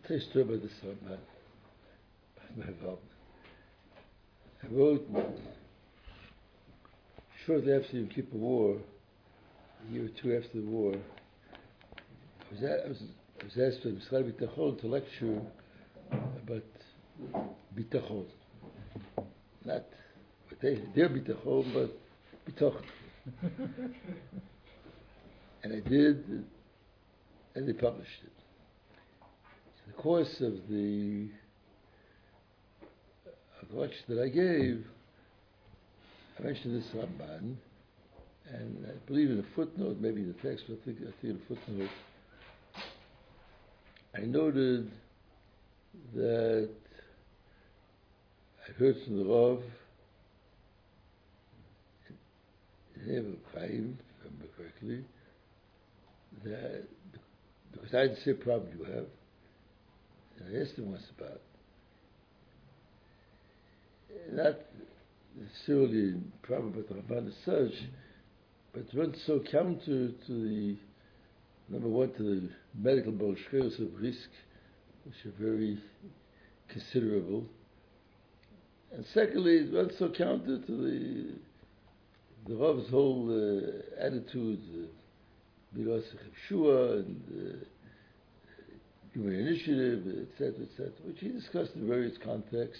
tell you a story about this my involvement. I wrote shortly after Yom Kippur War, a year or two after the war. I was asked by Mishal Bitachon to lecture about Bitachon. Not their Bitachon, but Bitachon. And I did, and they published it. In the course of the lecture that I gave, I mentioned this Ramban, and I believe in a footnote, maybe in the text, but I think in a footnote, I noted that I heard from the Rav, in the name of Chaim, if I remember correctly, that because I had the same problem you have, and I asked him once about not necessarily a problem with the Ramban as such, but it runs so counter to the, number one, to the medical bolshevik of risk, which are very considerable, and secondly, it runs so counter to the Rav's whole attitude, Miras Shua and human initiative, etc., which he discussed in various contexts.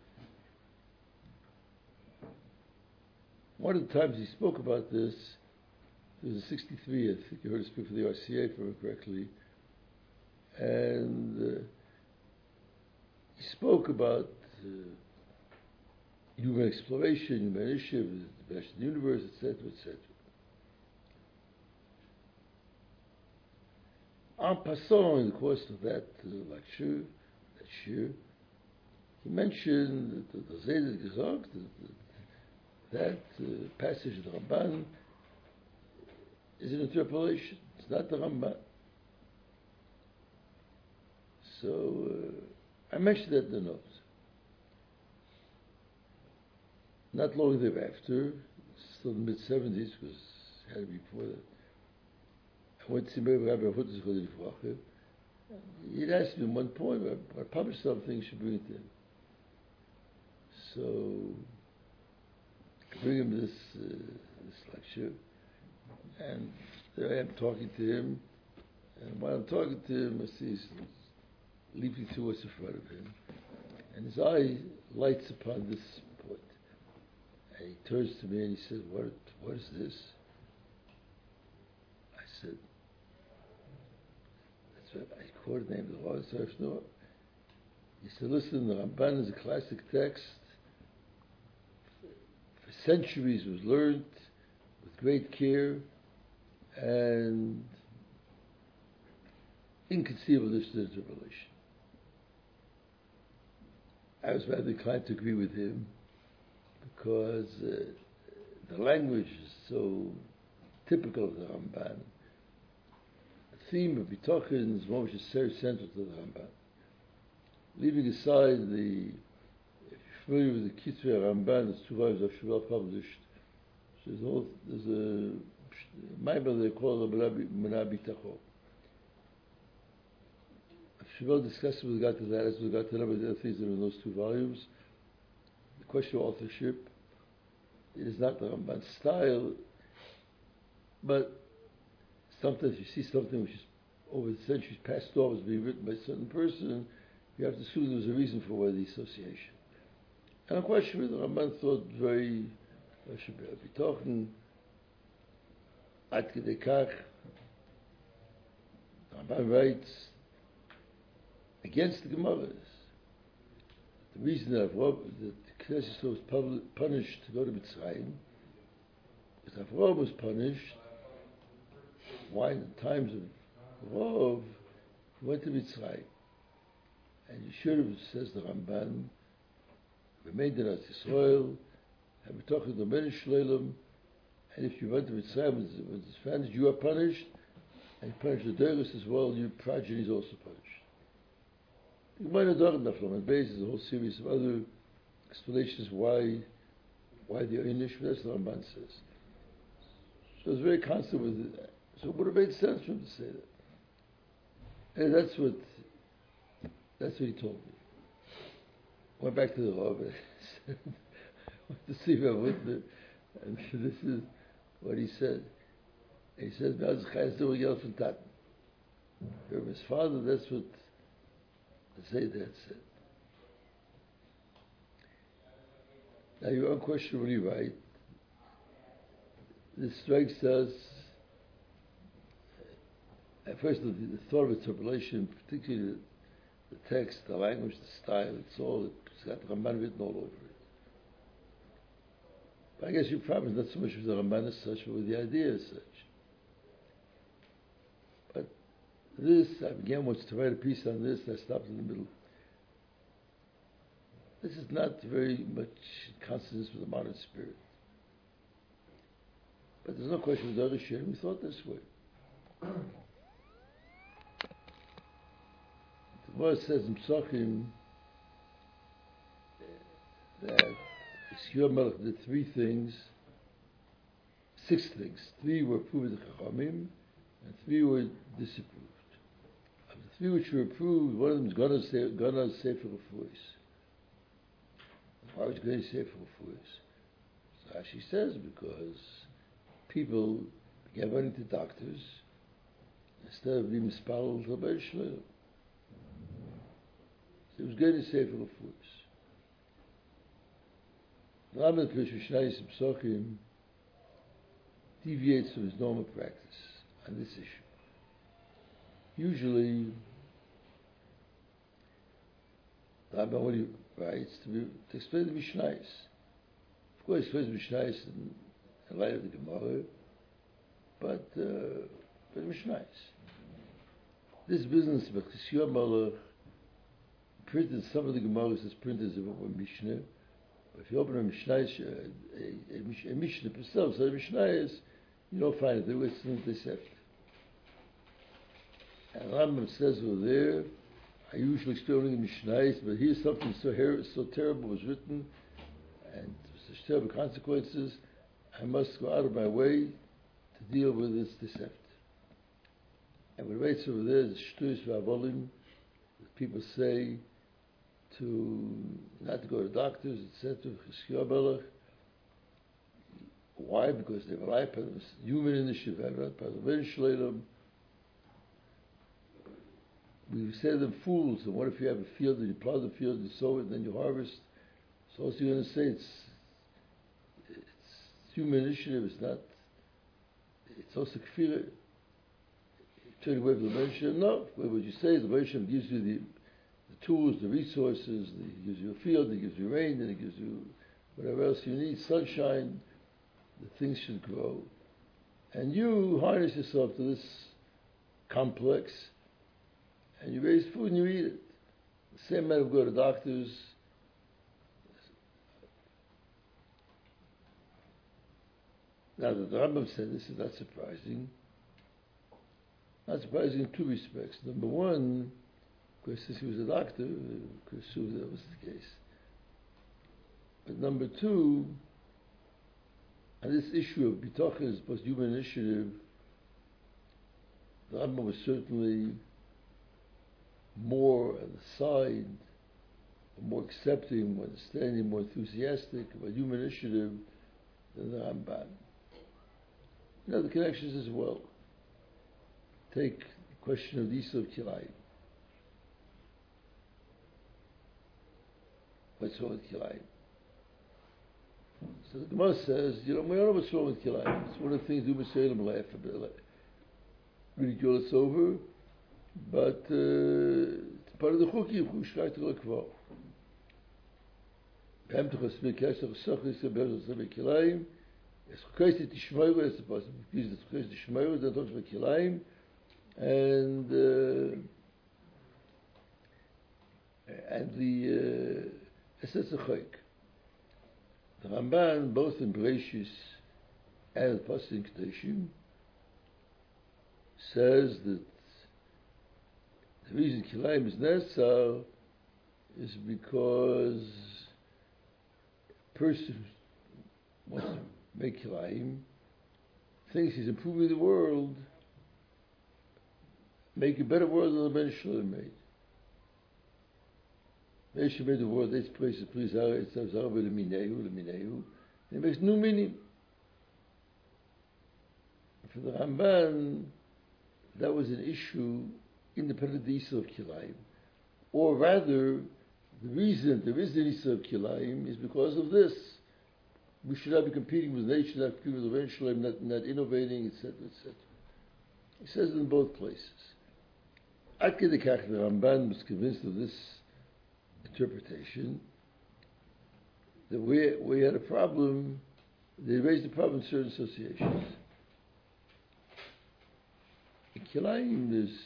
One of the times he spoke about this, it was in 63, I think you heard him speak for the RCA, if I remember correctly, and he spoke about human exploration, human initiative, the best of the universe, etc., etc. En passant, in the course of that lecture, that year, he mentioned that the Zayed gesagt, that passage of the Ramban is an interpolation. It's not the Ramban. So I mentioned that in the notes. Not long thereafter, still in the mid-70s, because it had to be before that, I went to see Rabbi Hutzis. He'd asked me at one point, I published something, you should bring it in. So I bring him this lecture, and there I am talking to him, and while I'm talking to him, I see he's leaping towards the front of him, and his eye lights upon this point. And he turns to me and he said, what is this? I said, that's right, I quoted the name of the Lord, so I know. He said, listen, the Ramban is a classic text. For centuries was learned with great care, and inconceivable this interpolation. I was rather inclined to agree with him because the language is so typical of the Ramban. The theme of Bitachon is one which is very central to the Ramban. Leaving aside if you're familiar with the Kitzur Ramban, there's two volumes of Shmuel published. So there's a Maimon they call the Menah Bitachon. Shmuel discussed with regard to that, as with regard to a number of the other things that are in those two volumes. The question of authorship, it is not the Ramban style, but sometimes you see something which is over the centuries passed off as being written by a certain person, you have to assume there was a reason for the association. And I'm quite sure the Ramban thought very, I should be talking, Ad Kedei Kach, the Ramban writes, against the Gemaras. The reason that Knesset was punished to go to Mitzrayim, because Avraham was punished, why in the times of Rov, he went to Mitzrayim. And you should have, says the Ramban, remained in Yisrael, and we're talking to Menish Shleilim, and if you went to Mitzrayim with his friends, you are punished, and you punish the Degas as well, your progeny is also punished. You might have done enough on basis, a whole series of other explanations why the Einish, that's what Ramban says. So it's very constant with it. So it would have made sense for him to say that. And that's what That's what he told me. Went back to the Rav and said, went to see Rav Whitner, and this is what he said. He said, "Maz Chayes doing yell from Taten." From his father, that's what the Zaydat said. Now, you're unquestionably right. This strikes us. At first, the thought of interpolation, particularly the text, the language, the style, it's got Ramban written all over it. But I guess your problem is not so much with the Ramban as such, but with the idea as such. But this, I began once to write a piece on this, and I stopped in the middle. This is not very much in consonance with the modern spirit. But there's no question with the other shit, we thought this way. The verse says in Psachim that Yeshua Melech did six things. 3 were approved of the Chachamim, and 3 were disapproved. Of the 3 which were approved, one of them is Gana Sefer Refuos. Why was Gana Sefer Refuos? So she says, because people began running to doctors instead of being spalled to Rebbe Shlomo. So it was Gana Sefer Refuos. The Rambam Mishnayos and Psachim deviates from his normal practice on this issue. Usually, the Rambam only writes to explain the Mishnayos. Of course, he explains the Mishnayos in light of the Gemara, but the Mishnayos. This business of Yeshua Melech printed some of the Gemaras as printed as a Mishnah. If you open a Mishnah, a Mishnah per se, so a Mishnah is, you don't find it. It's not deceptive. And Rambam says over there, I usually explain the Mishnahs, but here's something so terrible was written, and such terrible consequences, I must go out of my way to deal with this deceptive. And what writes over there is Shtus V'Avolim, that people say, not to go to doctors, etc. Why? Because they rely upon human initiative, we say to them fools, and what if you have a field and you plow the field, you sow it, and then you harvest? So also you're going to say it's human initiative, it's also kfirah. Turn away from the Moshe. No, what would you say? The Moshe gives you the tools, the resources, he gives you a field, he gives you rain, and he gives you whatever else you need, sunshine, the things should grow. And you harness yourself to this complex, and you raise food and you eat it. The same matter of go to doctors. Now the Rambam said this is not surprising. Not surprising in 2 respects. Number one, of course, since he was a doctor, we could assume that was the case. But number 2, on this issue of Bitochen as opposed to human initiative, the Rambam was certainly more on the side, more accepting, more understanding, more enthusiastic about human initiative than the Ramban. The connections as well. Take the question of the Yisur of Kilayim. What's wrong with Kilayim? So the Gemara says, we don't know what's wrong with Kilayim. It's one of the things we say them laugh a bit, ridicule us over, but it's part of the Chuki of Chushkai to Lekvar. Behem to Chasmei Kesach Sachis Behem to Chasmei Kilayim. It's Chukais to Tishmayru, it's supposed to be the Chukais to Tishmayru, then talks about Kilayim, and the Esetz HaChoik. The Ramban, both in Bereshis and Pasuk in Kedoshim, says that the reason Kilayim is necessary is because a person who wants to make Kilayim thinks he's improving the world, make a better world than the Ben Shlomo made. Moshe made the word, this place is please it's Leminehu. It makes no meaning. For the Ramban, that was an issue independent of the Issa of Kilayim. Or rather, the reason there is an Issa of Kilayim is because of this. We should not be competing with nature, not competing with the Ren not innovating, etc., etc. He says it in both places. Ad Kedei Kach, the Ramban was convinced of this interpretation, that we had a problem, they raised a problem in certain associations. In Kilayim, there's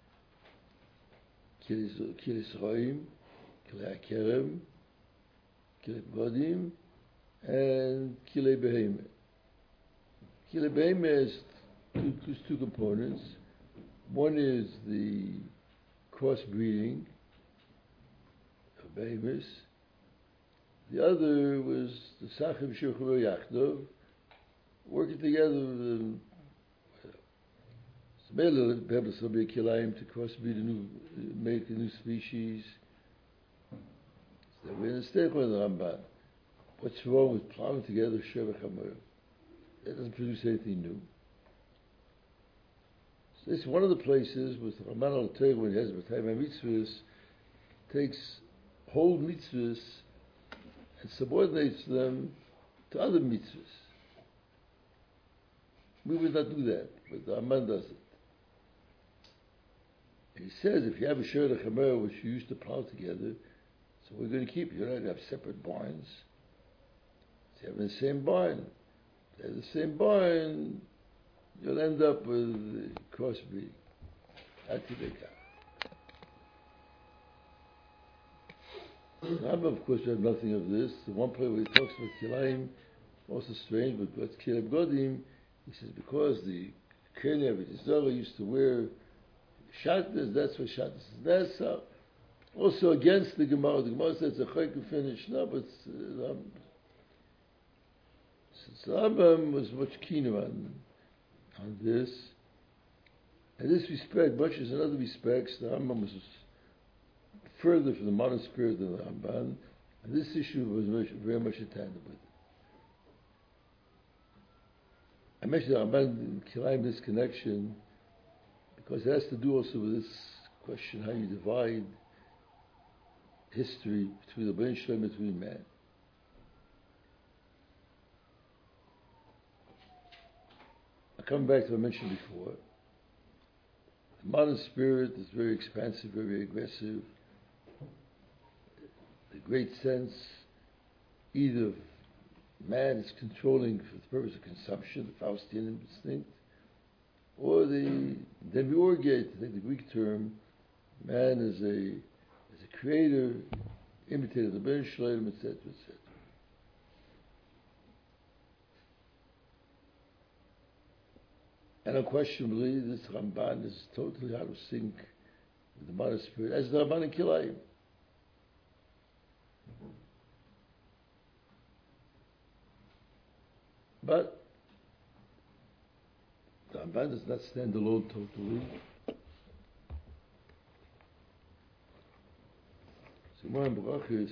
Kilis Roim, Kilei Akerem, Kilei Bodim, and Kilei Behemah. Kilei Behemah has two components. One is the crossbreeding of behemoths. The other was the Sachim Shirchur Yachdov, working together with them. Perhaps there'll be a kilayim to crossbreed make a new species. So we understand with the Ramban. What's wrong with plowing together Sheva Chamor? That doesn't produce anything new. So this is one of the places with Ramban al Torah when he has B'tayim HaMitzvahs, takes whole mitzvahs and subordinates them to other mitzvahs. We would not do that, but the Ramban does it. And he says, if you have a Sheva Chamor which you used to plow together, so we're going to keep it. You don't have separate barns. So you have the same barn. If you have the same barn, you'll end up with crossbreeding. Rambam, of course, we have nothing of this. The one place where he talks about Kilayim, also strange, but what's Kilei Godim, he says because the Keli of Israel used to wear shatnez, that's what shatnez is. That's also against the Gemara. The Gemara says it's a chayk finish. No, but since Rambam was much keener on this, in this respect, much as in other respects, the Rambam was further from the modern spirit than the Ramban, and this issue was very much in tandem with it. I mentioned the Ramban Kilayim, this connection, because it has to do also with this question, how you divide history between the Ben Shalom and between man. I come back to what I mentioned before. The modern spirit is very expansive, very aggressive. The great sense, either man is controlling for the purpose of consumption, the Faustian instinct, or the demiurgate, I think the Greek term, man is a creator, imitator of the Ben Shalom, etc., etc. And unquestionably, this Ramban is totally out of sync with the modern spirit, as the Ramban in Kilayim. But the Ramban does not stand alone totally. So, Gemara in Berachos,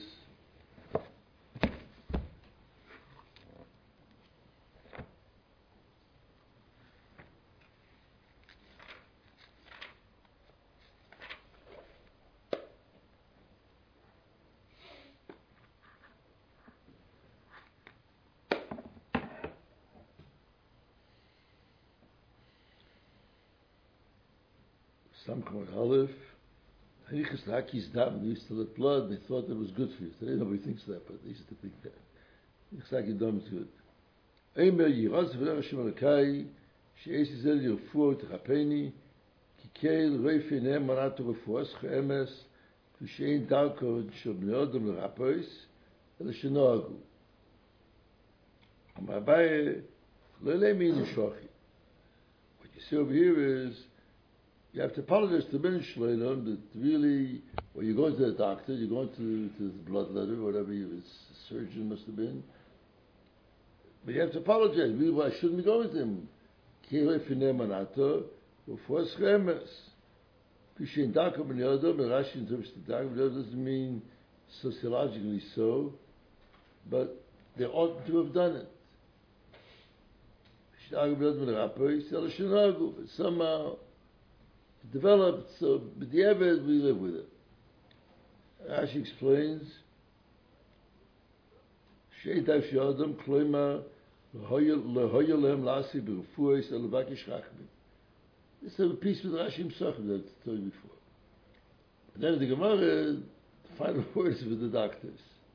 some call it Aleph. Harichas Laki's dam, they used to let blood, they thought that was good for you. Today nobody thinks that, but they used to think that. Harichas Laki's dam is good. Eimer Yiraz v'ler Hashem Elokai, she'es yizel yirfuo t'chapeni, ki keil reifi ne'em manato refuas che'emes, v'she'en darko shel bnei Adam l'rapois, ela shenoagu. Amar Abaye, lo le'min yishochi. What you see over here is, you have to apologize to the Ben Shalom that really, when you're going to the doctor, you're going to the bloodletter, whatever his surgeon must have been, but you have to apologize. Really, why shouldn't we go with him? Rashi interprets the dark, doesn't mean sociologically so, but they ought to have done it. But somehow it developed, so b'diavad we live with it. Rashi explains, Sheitav she'adam kloima lehoyolem lasi b'refuos elevakish rachmi. This is a piece with Rashi himself that I told you before. And then the Gemara, the final words with the doctors.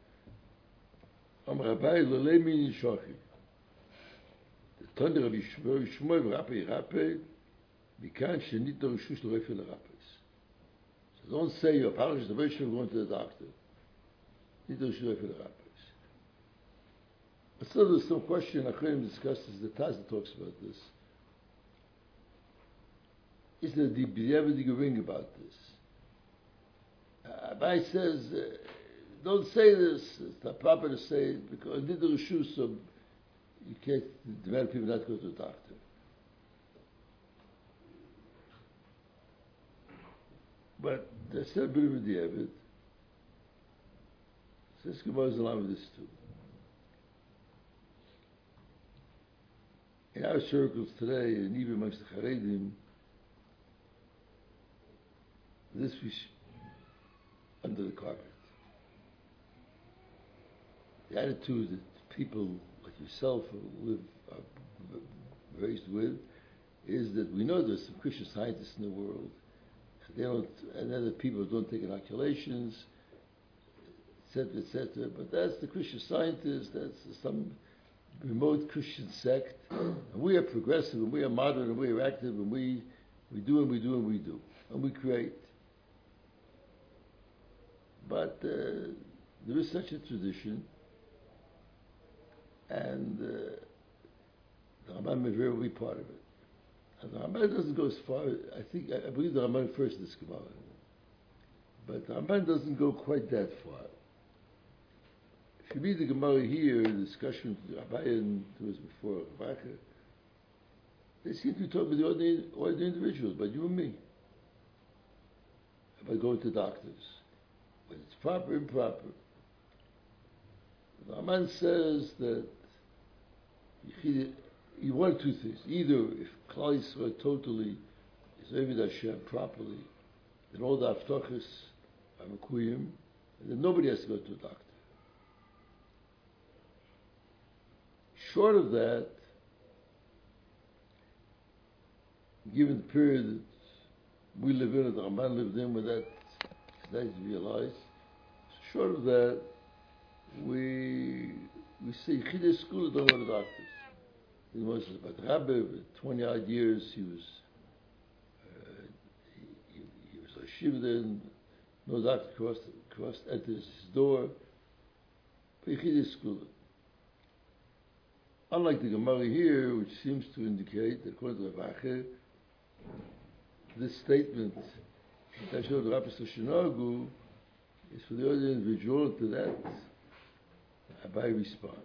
Am Rabbi lelei min shochi. The Tonder Rabbi Shmuel v'Rappe Mikan shenit l'reshus l'refe l'rapes. So don't say your parish is the very sure going to the doctor. Nit l'reshus l'refe l'rapes. But still there's some question Achronim discusses, the Taz that talks about this. Is there the b'diavad ring about this? Abai says, don't say this, it's not proper to say it, because nit l'reshus, so you can't demand people not to go to the doctor. But there's still a bit of a diavad. So this Gemara is along with this too. In our circles today, and even amongst the Charedim, this we under the carpet. The attitude that people like yourself are raised with is that we know there's some Christian scientists in the world. They don't, and other people don't take inoculations, etc., etc. But that's the Christian scientists. That's some remote Christian sect. And we are progressive, and we are modern, and we are active, and we do, and we do, and we do, and we create. But there is such a tradition, and the Rambam is very part of it. And the Ramban doesn't go as far. I believe the Ramban first this Gemara, but the Ramban doesn't go quite that far. If you read the Gemara here, the discussion with Rabbi and it was before Ravaka, they seem to be talking with the ordinary individuals, but you and me, about going to doctors, whether it's proper, improper. The Ramban says that you want two things. Either if Klal Yisrael totally is Ovid Hashem properly, then all the Avtochas are Mekuyim, and then nobody has to go to a doctor. Short of that, given the period that we live in, that Ramban lived in, when that is realized, short of that, we say Chidei School don't go to doctors. He was about Rabbi, 20 odd years. He was a shivden. No doctor crossed enters his door. Peichidei school. Unlike the Gemara here, which seems to indicate that according to Ravache, this statement that showed Rabbi Soshinagu is for the other individual. To that, Abai responds.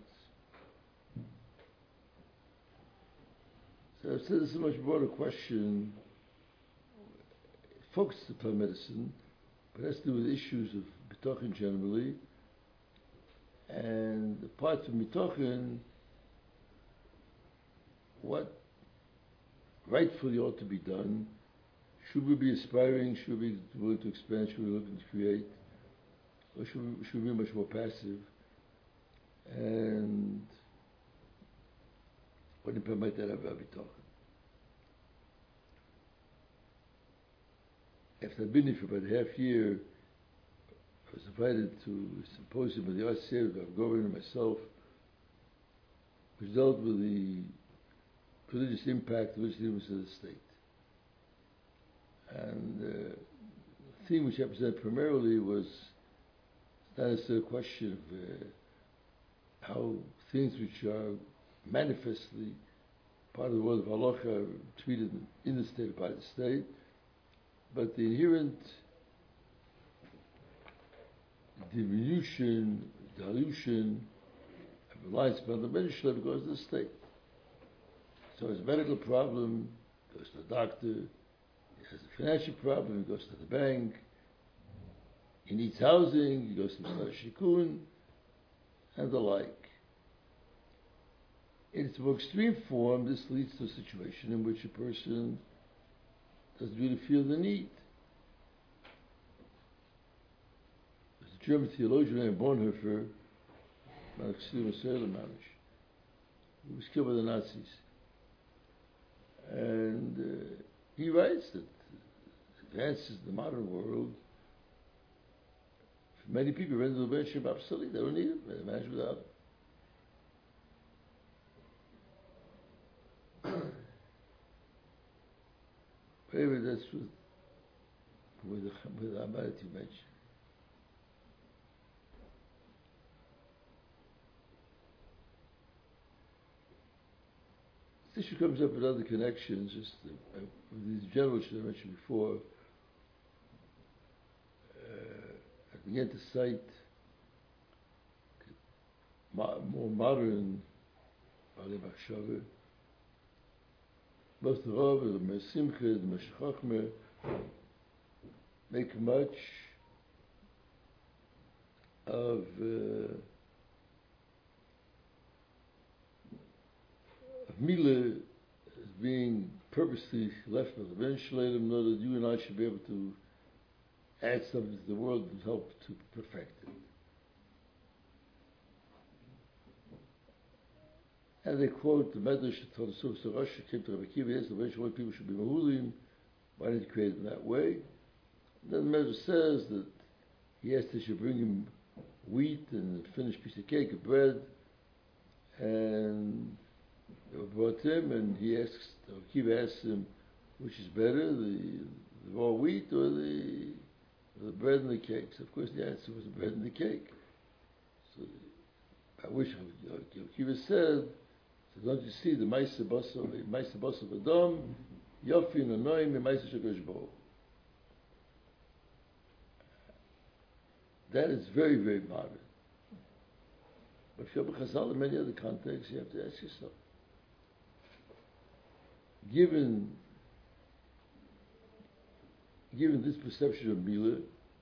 So I've said this is a much broader question. It focuses upon medicine, but it has to do with issues of B'tochen generally. And apart from B'tochen, what rightfully ought to be done? Should we be aspiring? Should we be willing to expand? Should we be looking to create? Or should we be much more passive? And what did permit that I've been talking? After I've been here for about a half year, I was invited to a symposium with the RCA of Governor and myself, which dealt with the religious impact of Islam to the state. And the theme which I presented primarily was not necessarily a question of how things which are manifestly part of the world of halacha are treated in the state by the state, but the inherent dilution of reliance upon the Menishla because of the state. So his medical problem goes to the doctor, he has a financial problem, he goes to the bank, He needs housing, he goes to Mishnah Shikun, and the like. In its more extreme form, this leads to a situation in which a person doesn't really feel the need. There's a German theologian named Bonhoeffer, he was killed by the Nazis. And he writes that advances in the modern world, for many people, render the relationship obsolete. They don't need it. They manage without it. Anyway, that's with the Abarit you mentioned. This issue comes up with other connections, just with these general issues I mentioned before. I began to cite more modern Baalei Machshava. Both the Rav, the Meir Simcha, the Meshech Chochmah make much of Mila as being purposely left by the Ben Shalom, in order that you and I should be able to add something to the world and help to perfect it. And they quote the Medrash that told us so Rosh came to Rabbi Akiva, yes, the way people should be mahulim, why did he create them that way? And then the Medrash says that he asked they should bring him wheat and a finished piece of cake, of bread, and they were brought to him, and he asks, Rabbi Akiva asks him, which is better, the raw wheat or the bread and the cake? So of course the answer was the bread and the cake. So by which Rabbi Akiva said, so don't you see the Maisa Basov Adam, Yofi Nonoim, and Maisa Shakadosh Baruch. That is very, very modern. But if you have a Chazal in many other contexts, you have to ask yourself, given this perception of Mila,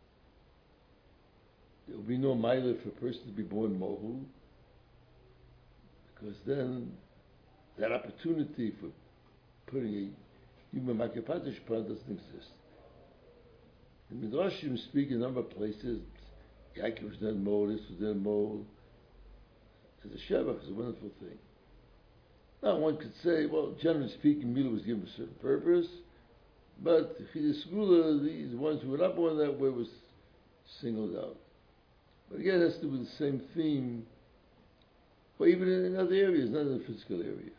there will be no Mila for a person to be born Mohul, because then that opportunity for putting a human Makapatish plant doesn't exist. The Midrashim speak in a number of places. Yaakov was then Mohul, this was then Mohul. As a Shevach, is a wonderful thing. Now one could say, well, generally speaking, Mila was given for a certain purpose, but Chidei Segula, these ones who were not born that way, was singled out. But again, it has to do with the same theme, or even in other areas, not in the physical area.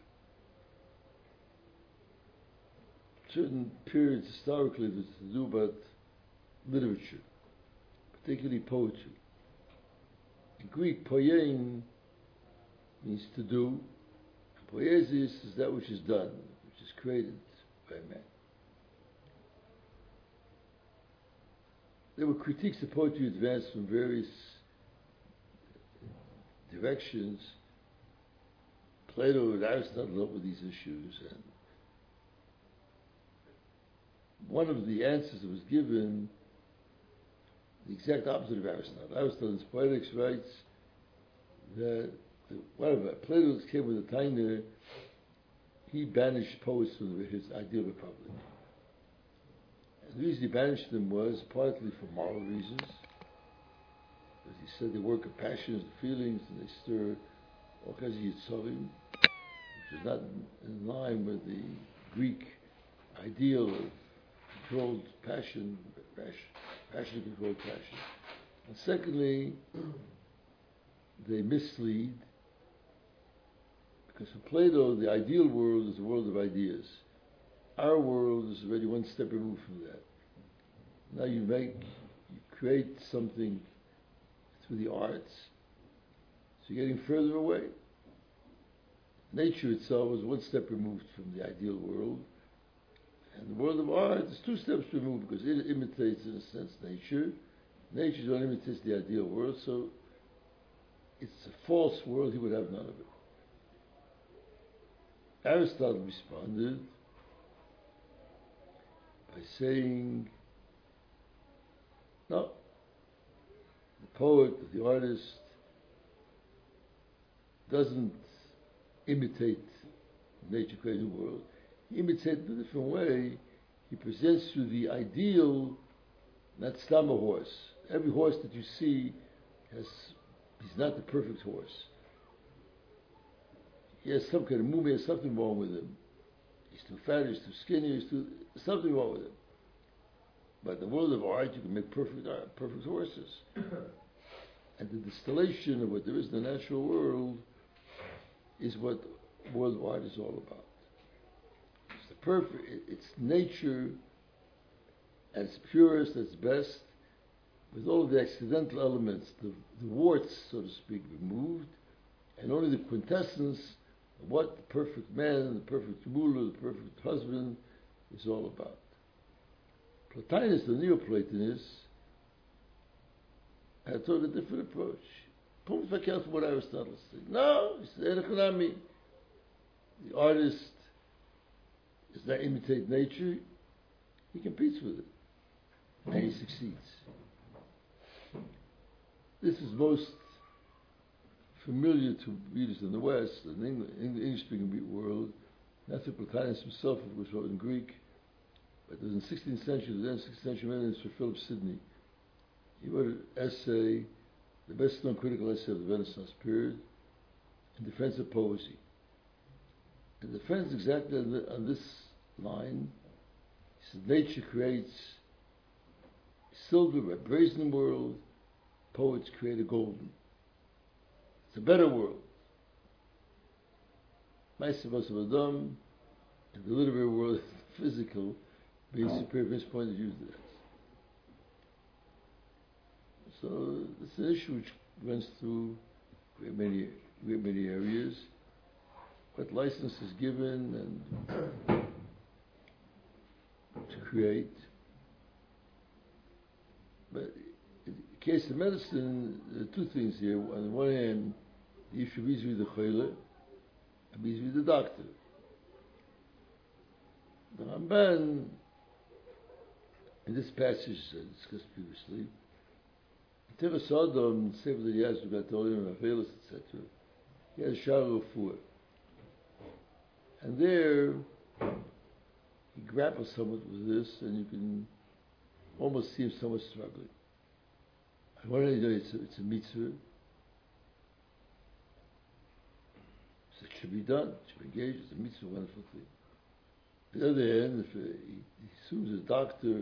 Certain periods historically that's to do about literature, particularly poetry. In Greek, poiein means to do, and poiesis is that which is done, which is created by man. There were critiques of poetry advanced from various directions. Plato and Aristotle dealt with these issues, and one of the answers that was given, the exact opposite of Aristotle. Aristotle in his Poetics writes that Plato came with a tainer, he banished poets from his ideal republic. And the reason he banished them was partly for moral reasons, because he said they work of passions and feelings, and they stir all kinds of yitzorim, which is not in line with the Greek ideal of controlled passion, passion controlled passion. And secondly, they mislead, because for Plato, the ideal world is a world of ideas. Our world is already one step removed from that. Now you create something through the arts, so you're getting further away. Nature itself is one step removed from the ideal world, and the world of art is two steps removed, because it imitates, in a sense, nature. Nature don't imitate the ideal world, so it's a false world, he would have none of it. Aristotle responded by saying, no, poet, the artist, doesn't imitate nature created world. He imitates in a different way. He presents you the ideal, not stam a horse. Every horse that you see he's not the perfect horse. He has some kind of movement, there's something wrong with him. He's too fat, he's too skinny, there's something wrong with him. But in the world of art, you can make perfect art, perfect horses. And the distillation of what there is in the natural world is what world of art is all about. It's the perfect, it's nature at its purest, at its best, with all of the accidental elements, the warts, so to speak, removed, and only the quintessence of what the perfect man, the perfect ruler, the perfect husband is all about. Plotinus, the Neoplatonists, had took a different approach. Punkt verkehrt from what Aristotle said. No, he said, economy. The artist does not imitate nature, he competes with it. And he succeeds. This is most familiar to readers in the West, in the English-speaking world. Not that Plotinus himself was wrote in Greek, but there was in the 16th century, the end of the 16th century, man, for Philip Sidney. He wrote an essay, the best-known critical essay of the Renaissance period, in defense of poesy. In defense exactly on this line, he said, nature creates silver, a brazen world, poets create a golden. It's a better world. Maisavos of Adam, in the literary world, physical, being superior from his point of view to that. So it's an issue which runs through great many areas. What license is given and to create. But in the case of medicine, there are two things here. On the one hand, the issue vis-a-vis the choile, and vis-a-vis the doctor. The Ramban, in this passage discussed previously, Teres Adam, Sefer that he has Ugatolium, Rafaelis, etc., he has Shara Refuah. And there, he grapples somewhat with this, and you can almost see him somewhat struggling. On one hand, it's a mitzvah. So it should be done, it should be engaged, it's a mitzvah, wonderful thing. On the other hand, if he assumes a doctor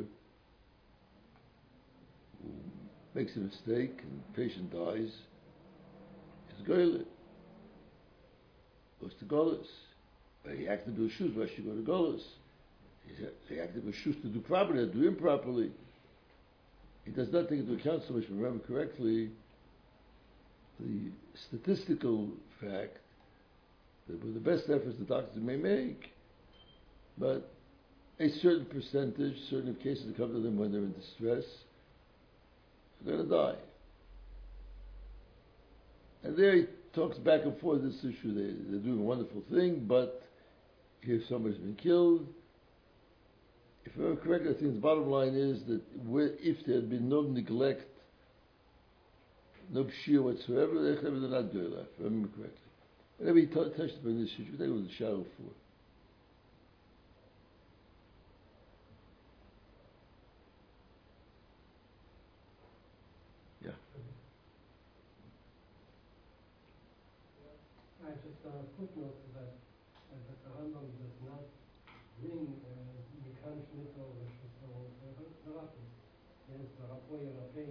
who makes a mistake and the patient dies, it's goyle. Goes to Golas. But he acted to shoes, why should he go to Golas? He acted with shoes to do properly, to do improperly. He does not take into account so much, if I remember correctly, the statistical fact that with the best efforts the doctors may make, but a certain percentage, certain cases that come to them when they're in distress, they're going to die. And there he talks back and forth this issue. They're doing a wonderful thing, but if somebody's been killed, if I remember correctly, I think the bottom line is that if there had been no neglect, no pshir whatsoever, they're not good enough, if I remember correctly. Whenever he touched upon this issue, I think it was the Shara Refuah. I just footnote that the Rambam does not bring mechanisch mythologische Therapie. Yes, the Rapoy Rapay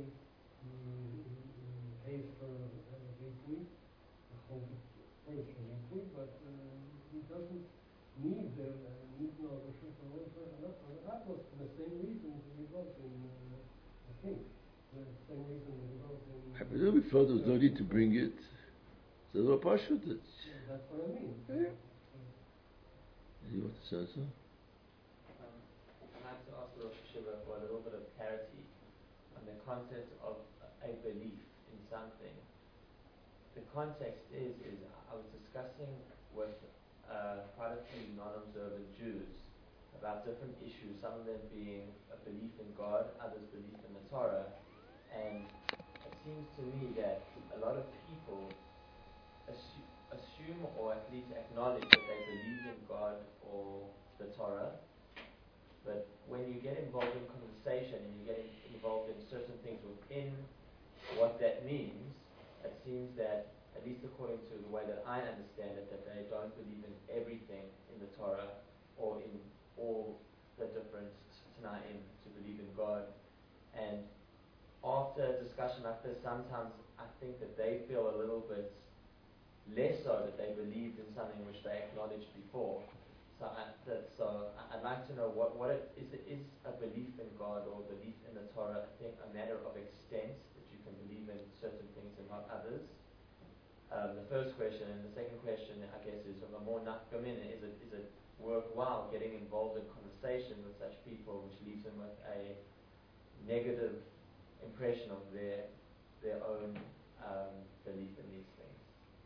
pays for Ripui, the whole pays for Ripui, but he doesn't need the mythologische Therapie for the same reason he wrote in, I think, the same reason he wrote in... I presume we felt there was no need to bring it. So that's what I mean. Yeah. You want to say so? I'd like to ask Rosh Hashiva for a little bit of clarity on the concept of a belief in something. The context is I was discussing with quite a few non-observant Jews about different issues, some of them being a belief in God, others belief in the Torah, and it seems to me that a lot of people assume or at least acknowledge that they believe in God or the Torah, but when you get involved in conversation and you get involved in certain things within what that means, it seems that, at least according to the way that I understand it, that they don't believe in everything in the Torah or in all the different Tanaim to believe in God. And after a discussion like this, sometimes I think that they feel a little bit less so that they believed in something which they acknowledged before. So I'd like to know what it is. Is a belief in God or belief in the Torah a matter of extent, that you can believe in certain things and not others? The first question, and the second question, I guess, is of a more nafkamina. Is it worthwhile getting involved in conversation with such people, which leaves them with a negative impression of their own belief in these things?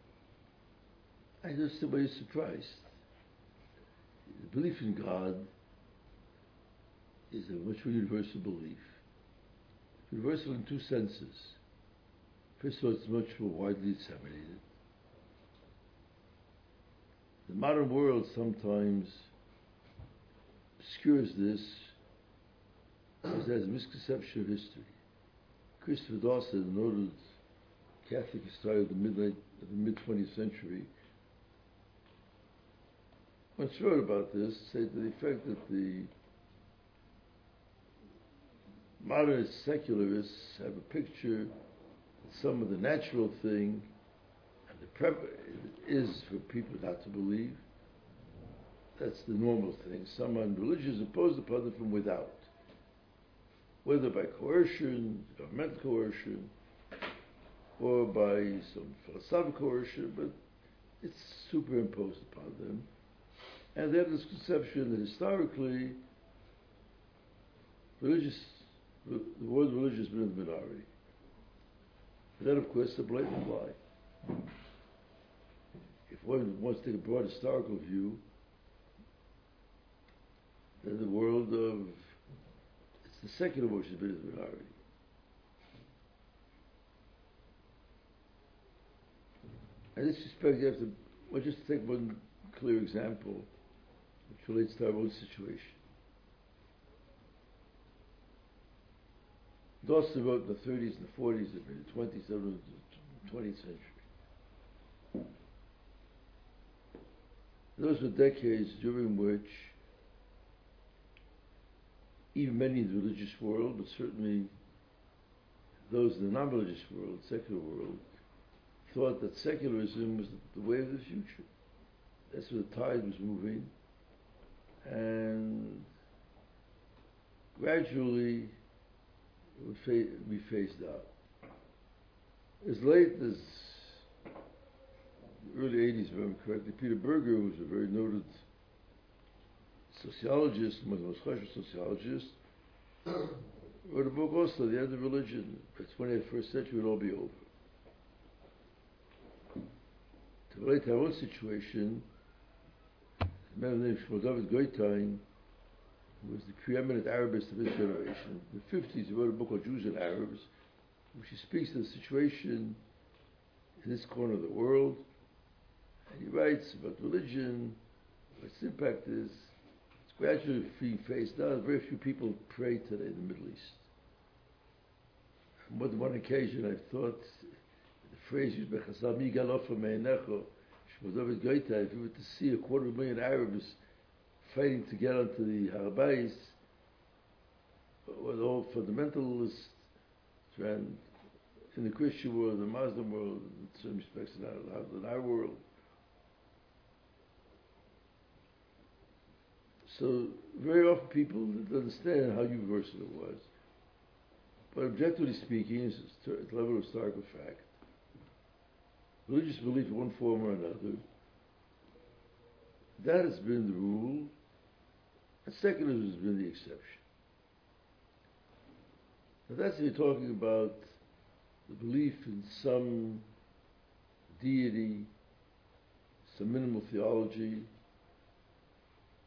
I know somebody is surprised. The belief in God is a much more universal belief. Universal in two senses. First of all, it's much more widely disseminated. The modern world sometimes obscures this because it has a misconception of history. Christopher Dawson, a noted Catholic historian of the mid-20th century, once wrote about this, said to the effect that the modernist secularists have a picture that some of the natural thing and the is for people not to believe. That's the normal thing. Someone religious imposed upon them from without, whether by coercion, governmental coercion, or by some philosophical coercion, but it's superimposed upon them. And they have this conception that historically, the word religious has been in the minority. And that, of course, is a blatant lie. If one wants to take a broad historical view, then the world of, it's the secular which has been in the minority. In this respect, you have to, well, just take one clear example which relates to our own situation. Dawson wrote in the 30s and the 40s and the 20s and the 20th century. Those were decades during which even many in the religious world, but certainly those in the non-religious world, secular world, thought that secularism was the way of the future. That's where the tide was moving. And gradually it would be phased out. As late as the early 80s, if I remember correctly, Peter Berger, who was a very noted sociologist, one of the most special sociologists, wrote a book also, The End of Religion. By the 21st century, it would all be over. To relate to our own situation, a man named Shmuel David Goitein, who was the preeminent Arabist of his generation, in the 50s he wrote a book called Jews and Arabs, which he speaks to the situation in this corner of the world, and he writes about religion, what its impact is. It's gradually being phased out. Very few people pray today in the Middle East. On more than one occasion I've thought the phrase used by Chazal, Mi galofa me'enecho, Shmuel David Goitein, if you were to see 250,000 Arabs fighting to get onto the Har Bayis, with all fundamentalists, and in the Christian world, the Muslim world, in some respects in our world. So very often people didn't understand how universal it was. But objectively speaking, it's a level of historical fact. Religious belief in one form or another, that has been the rule, and secularism has been the exception. Now that's if you're talking about the belief in some deity, some minimal theology,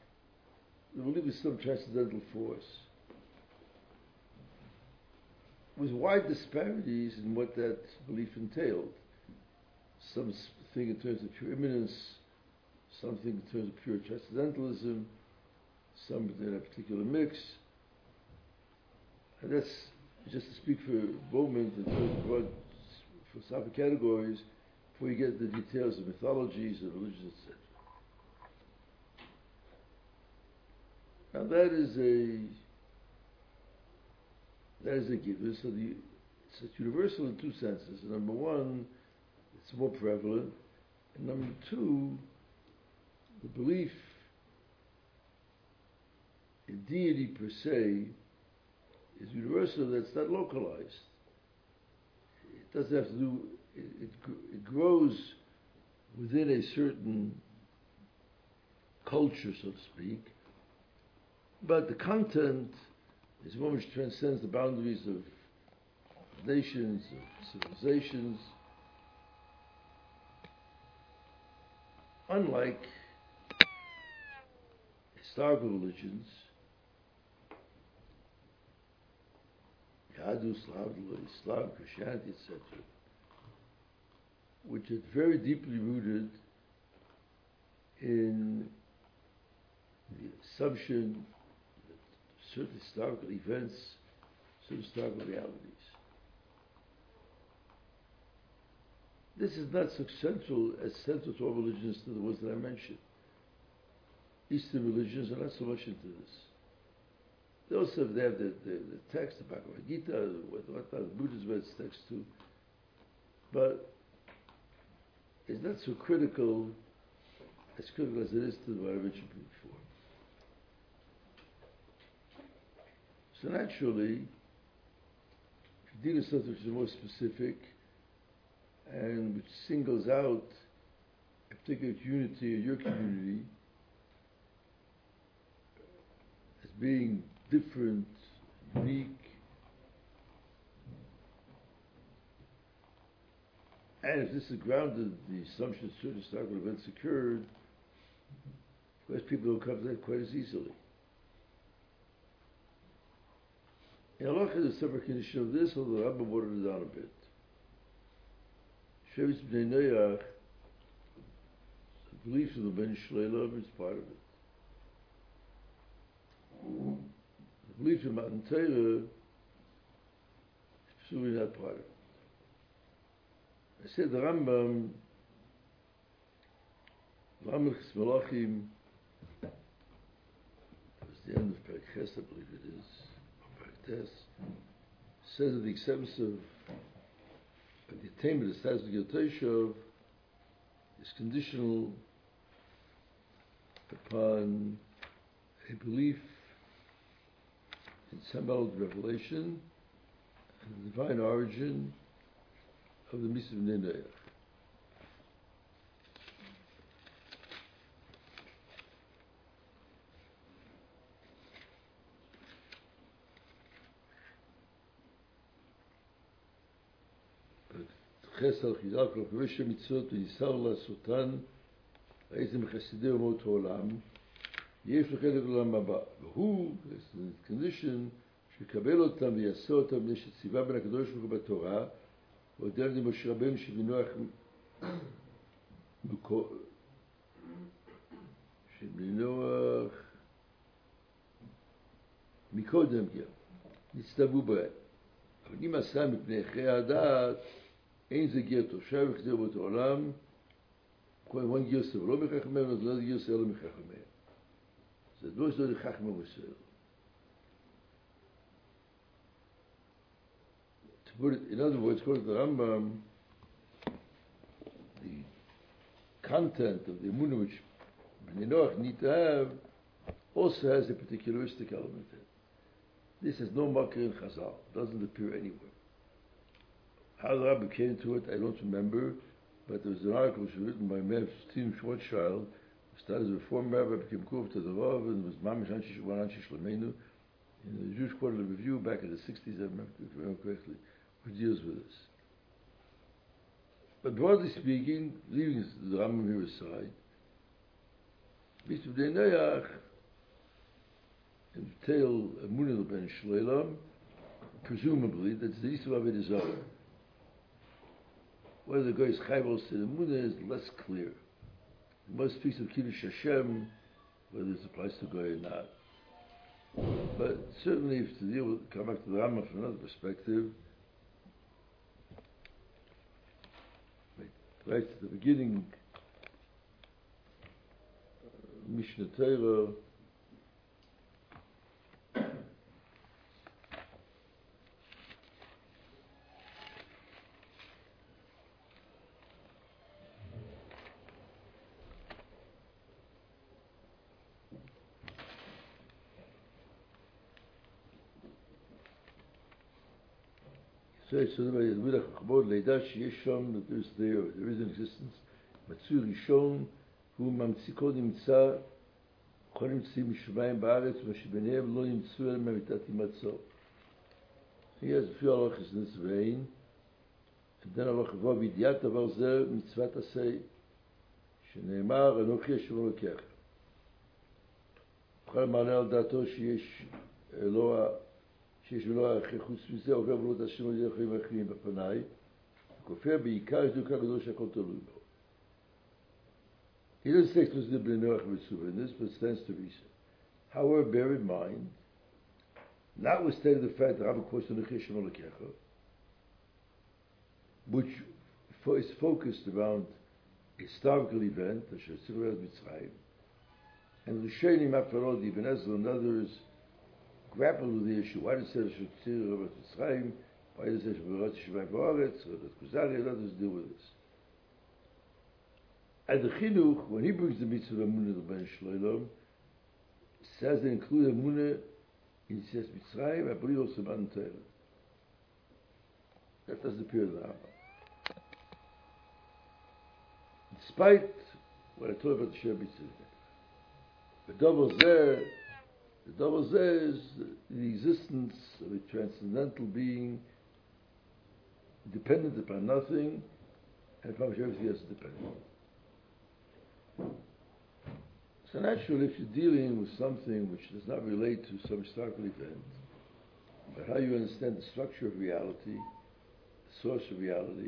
the belief in some transcendental force. with wide disparities in what that belief entailed. Something in terms of pure immanence, something in terms of pure transcendentalism, something in a particular mix. And that's just to speak for a moment in terms of broad philosophic categories before you get the details of mythologies and religions, etc. Now that is a given. So it's universal in two senses. Number one, it's more prevalent. And number two, the belief in deity per se is universal, that's not localized. It doesn't have to do, it grows within a certain culture, so to speak, but the content is one which transcends the boundaries of nations, of civilizations, unlike historical religions, Yahadus, Islam, Christianity, etc., which is very deeply rooted in the assumption that certain historical events, certain historical realities. This is not so central to all religions to the ones that I mentioned. Eastern religions are not so much into this. They also have the text, the Bhagavad Gita, what Buddhism has text too. But it's not so critical as it is to what I mentioned before. So naturally, if you deal with something which is more specific and which singles out a particular community or your community as being different, unique, and if this is grounded in the assumption that certain historical events occurred, of course people don't come to that quite as easily. In halacha, there's a separate condition of this, although the Rambam watered it down a bit. Shevis B'nai Noach, the belief in the Ben Shleilam is part of it. The belief in Matan Torah is absolutely not part of it. I said the Rambam Chis Malachim, that was the end of Perek Ches, I believe it is, or Perek Tes, says that the acceptance of the attainment of the status of Gil Teishov is conditional upon a belief in some element of revelation and the divine origin of the Mitzvah B'nai Noach. Chesal Chizal Kol Kavesha Mitzvot V'Yisar La'asotán Ha'etzem Chassidei Umot Ha'olam Yesh L'Chedek L'Olam Haba. V'hu, this is the condition, שיקבל אותם ויעשה אותם בני שציווה בין הקדוש ברוך הוא בתורה והודיע למשה רבנו שבנוח מקודם גם נצטוו בהם. אבל אם עשה מפני אחרי הדעת אין זה גר תושב וכזה באותו עולם כמובן גר סבל לא מחכמם אז לא גר סבל לא מחכמם. זה לא זה לחכמם וסבל. In other words, according to the Rambam, the content of the emunah which Bnei Noach need to have also has a particularistic element in it. This has no marker in Chazal. It doesn't appear anywhere. How the Rambam came to it, I don't remember, but there was an article which was written by Mev Steve Schwarzschild, who started as a reform rabbi, became Kuf to the Rav, and was Mamish Anshish Lemeinu in the Jewish Quarterly Review back in the 60s, if I remember correctly, which deals with this. But broadly speaking, leaving the Rambam here aside, Mitzvah B'nai Noach entail Emunah Ben Shleilam, presumably, that's the issue of it is over. Whether the guy is chayvos to the Emunah is less clear. Most speaks of Kiddush Hashem, whether it applies to guy or not. But certainly, if to deal with, come back to the Rambam from another perspective, right at the beginning, Mishnah Torah, so there is an existence. Matzur Rishon, who Mamtsikod Imtsa, Chorim Tzim Mishmayim Baaretz, Mashibenev Lo Yimtsu El Meritati Matzor. He has a few halachas in this vein, and then halacha vav Vidyat Avar Zer Mitzvat Asei, Sheneemar Anochi Hashem Elokecha. B'chal Ma'aleh Al Dato Sheyesh Eloah שיש ולא אחרי חוץ מזה עובר בלות השם על ידי החיים האחרים בפניי וכופר בעיקר יש דוקה גדול שהכל תלוי בו. He doesn't say explicitly b'nei Noach v'tzuva in this, but stands to reason. However, bear in mind, notwithstanding the fact that Rabbi quotes the Anochi Hashem Elokecha, which is focused around a historical event, Asher Tzivah Mitzrayim, and the Rishonim Afarod, Ibn Ezra and others grapple with the issue. Why does it say Tzir Rabbi Mitzrayim? Why does it say Shvarat Shemai Ba'aretz? Rabbi Kuzari and others deal with this. At the Chinuch, when he brings the mitzvah of Emunah to Ben Shloilom, says they include Emunah in Tzias Mitzrayim, I believe also Matan Torah. That doesn't appear in the Rambam. Despite what I told about the Shir Mitzvah, the double there is the existence of a transcendental being dependent upon nothing and from which everything else is dependent. So naturally, if you're dealing with something which does not relate to some historical event, but how you understand the structure of reality, the source of reality,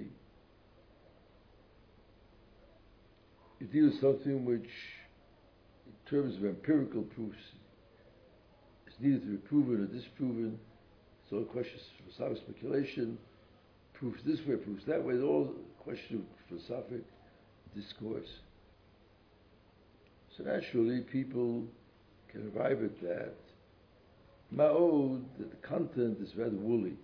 you deal with something which, in terms of empirical proofs, is neither to be proven or disproven. It's all a question of philosophic speculation, proofs this way, proofs that way. It's all a question of philosophic discourse. So naturally, people can arrive at that. Ma'od, that the content is rather woolly.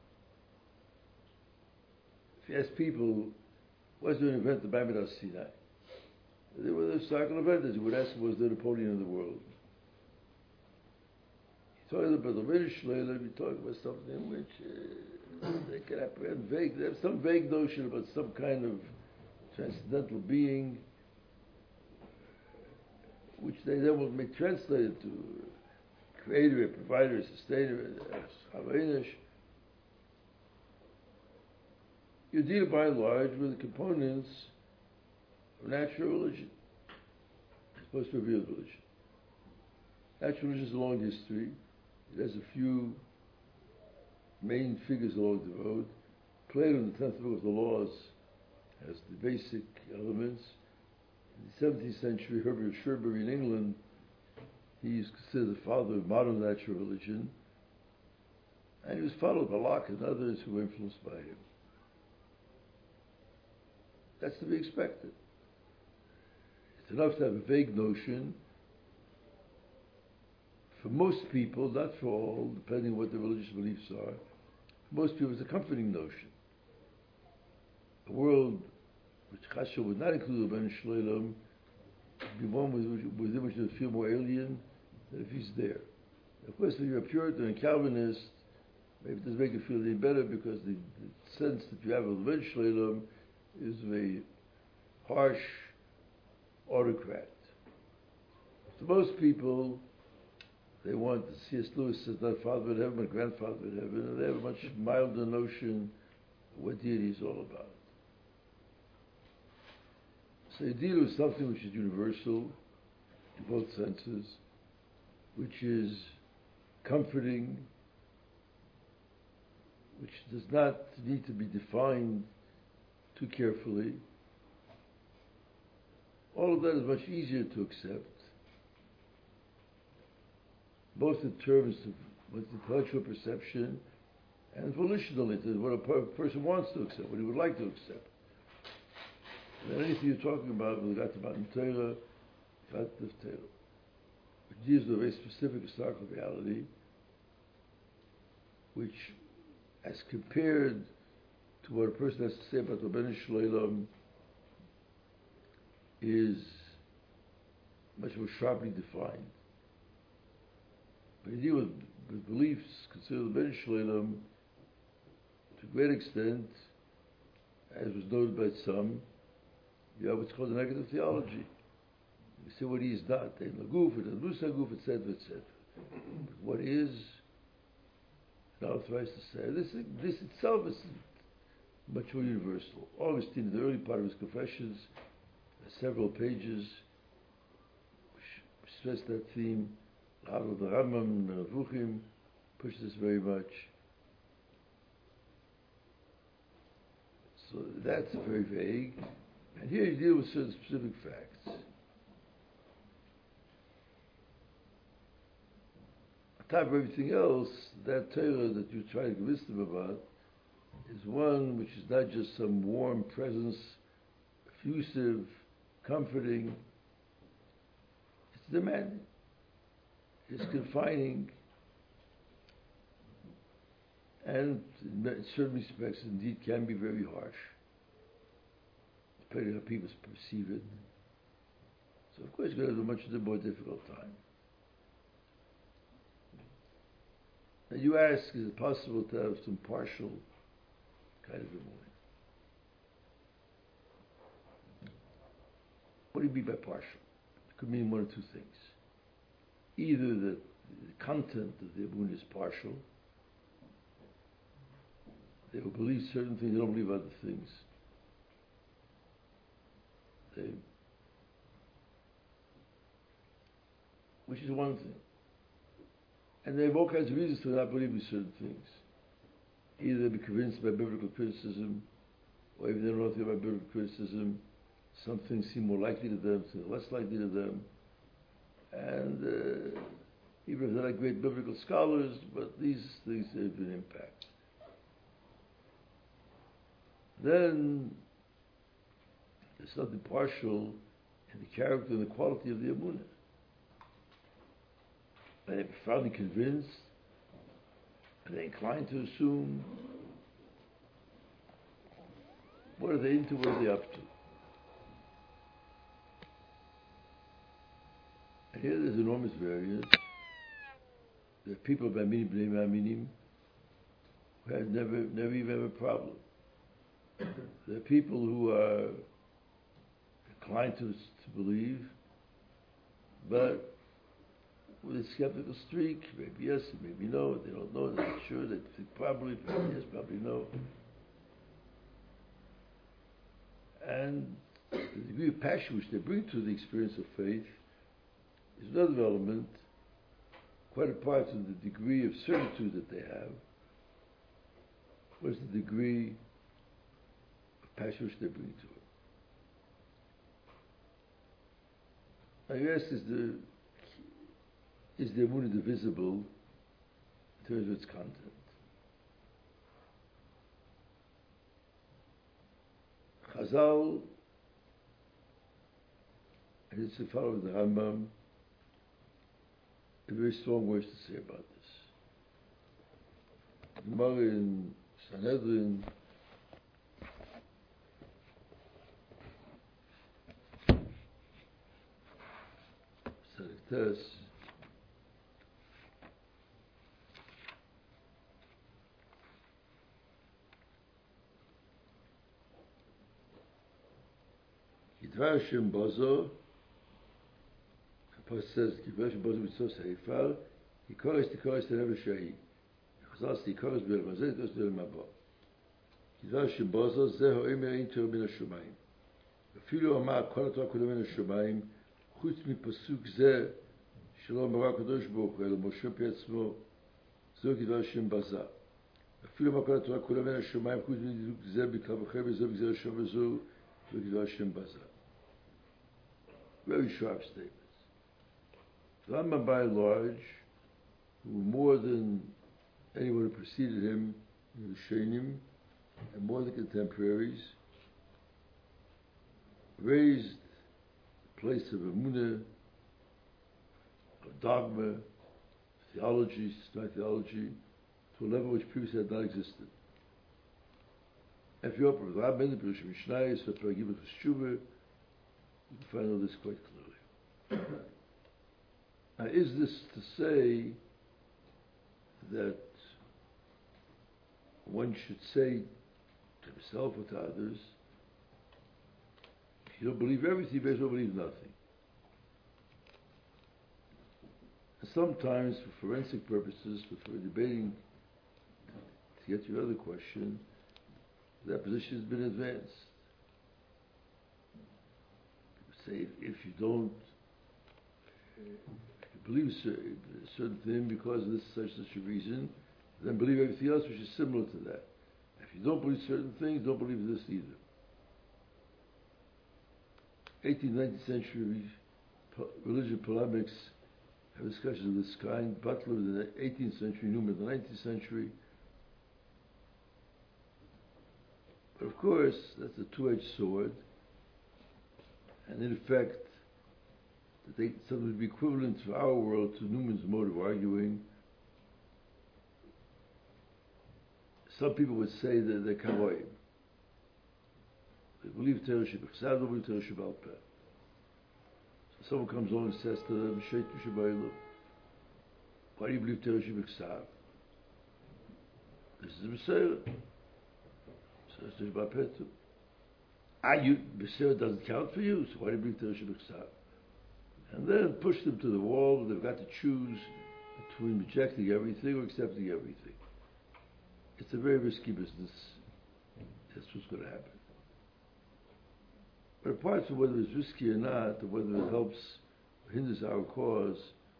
If you ask people, what's the event of Bamid Sinai? They were the historical event. You would ask, was the Napoleon of the world? You're talking about the British later, you're talking about something which they can apprehend vague. They have some vague notion about some kind of transcendental being, which they then will make translated to creator, provider, sustainer, Chavenish. You deal by and large with the components of natural religion, as opposed to revealed religion. Natural religion is a long history. It has a few main figures along the road. Plato in the 10th book of the Laws has the basic elements. In the 17th century, Herbert of Sherbury in England, he is considered the father of modern natural religion, and he was followed by Locke and others who were influenced by him. That's to be expected. It's enough to have a vague notion. For most people, not for all, depending on what their religious beliefs are, for most people it's a comforting notion. A world which Chasha would not include Ben Shloilom would be one with which you would feel more alien than if he's there. Of course, if you're a Puritan and Calvinist, maybe it doesn't make you feel any better because the sense that you have of Ben Shloilom is of a harsh autocrat. To most people, they want, C.S. Lewis says, not father in heaven, but grandfather in heaven, and they have a much milder notion of what deity is all about. So you deal with something which is universal in both senses, which is comforting, which does not need to be defined too carefully, all of that is much easier to accept, both in terms of what's intellectual perception and volitionally, what a person wants to accept, what he would like to accept. And anything you're talking about with regard to Matan Torah, Matan Torah, which deals with a very specific historical reality, which, as compared to what a person has to say about the Ben Shloim, is much more sharply defined. When you deal with beliefs considered the Ben Shloim, to a great extent, as was noted by some, you have what's called a negative theology. You say what he is not, and Laguf, and Musaguf, etc., etc. What is not authorized to say. This itself is much more universal. Augustine, in the early part of his Confessions, several pages which stress that theme. The Rambam, Nevuchim, pushes this very much. So that's very vague. And here you deal with certain specific facts. On top of everything else, that Torah that you try to convince them about is one which is not just some warm presence, effusive, comforting. It's demanding. It's confining. And in certain respects, indeed, can be very harsh, depending on how people perceive it. So, of course, you're going to have a much more difficult time. And you ask, is it possible to have some partial kind of emunah? What do you mean by partial? It could mean one of two things. Either that the content of the emunah is partial. They will believe certain things, they don't believe other things. Which is one thing. And they have all kinds of reasons to not believe in certain things. Either they be convinced by biblical criticism, or even they don't know anything about biblical criticism. Some things seem more likely to them, some less likely to them. And even if they're not great biblical scholars, but these things have an impact. Then there's something partial in the character and the quality of the emunah. Are they profoundly convinced? Are they inclined to assume? What are they into? What are they up to? And here there's enormous variance. There are people by Aminim, Bnei Aminim, who have never even have a problem. There are people who are inclined to believe, but with a skeptical streak, maybe yes, maybe no, they don't know, they're not sure, they think probably, maybe yes, probably no. And the degree of passion which they bring to the experience of faith is another element, quite apart from the degree of certitude that they have. What is the degree of passion which they bring to it? I guess is the emunah divisible in terms of its content? Chazal, and it's to follow the Rambam, have very strong words to say about this. Gemara in Sanhedrin, Sarektes, Kidvar Hashem Bozo, the Pasuk says, Kidvar Hashem Bozo Mitzvah Seifar, Yikoros Tikoros Tenev Shahi. Chazal says, Yikoros B'Elam Hazeh, Yikoros B'Elam Haba. Kidvar Hashem Bozo, Zeh Ha'omer Ein Torah Min HaShomayim. Afilu Amar Kol HaTorah Kula Min HaShomayim, Chutz MiPasuk Zeh, Shelo Amar HaKadosh Baruch Hu, Elo Moshe Pe'etzmo, Zeh Kidvar Hashem Bozo. אפילו מקור התורה כולם מן השמיים חוץ מדיוק זה בקל וחרב וזו בגזר השם וזו ובגזר השם בזה. Very sharp statements. Rambam by and large, who more than anyone who preceded him in the Rishonim and more than contemporaries, raised the place of emunah, of dogma, theology, systematic theology, to a level which previously had not existed. If you open with Rabbin, the Pirush Mishnayos, the Paragim of Shuvah, you can find all this quite clearly. Now, is this to say that one should say to himself or to others, if you don't believe everything, you may as well believe nothing? And sometimes, for forensic purposes, for debating, to get to your other question, that position has been advanced. Say, if you don't, if you believe a certain thing because of this, such a reason, then believe everything else which is similar to that. If you don't believe certain things, don't believe this either. 18th, 19th century religious polemics have discussions of this kind. Butler in the 18th century, Newman in the 19th century. But of course, that's a two-edged sword. And in effect, something would be equivalent to our world to Newman's mode of arguing. Some people would say that they're karoim. They believe Torah Shebechsav, they believe Torah Shebal Peh. So someone comes along and says to them, Sheitu Shebaylu, why do you believe Torah Shebechsav? This is a Messiah. So it's Torah Shebal Peh too. Messiah doesn't count for you, so why do you believe Torah Shebechsav? And then push them to the wall. They've got to choose between rejecting everything or accepting everything. It's a very risky business. That's what's going to happen. But apart from whether it's risky or not, or whether it helps or hinders our cause,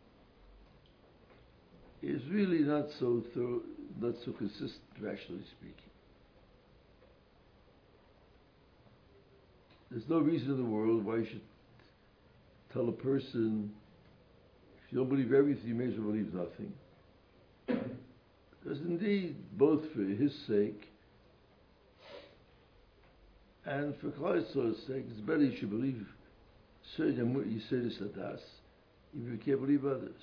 is really not so consistent, rationally speaking. There's no reason in the world why you should tell a person, if you don't believe everything, you may as well believe nothing. Because indeed, both for his sake and for Klal Yisrael's sake, it's better you should believe certain Yisodei Sadas, even if you can't believe others.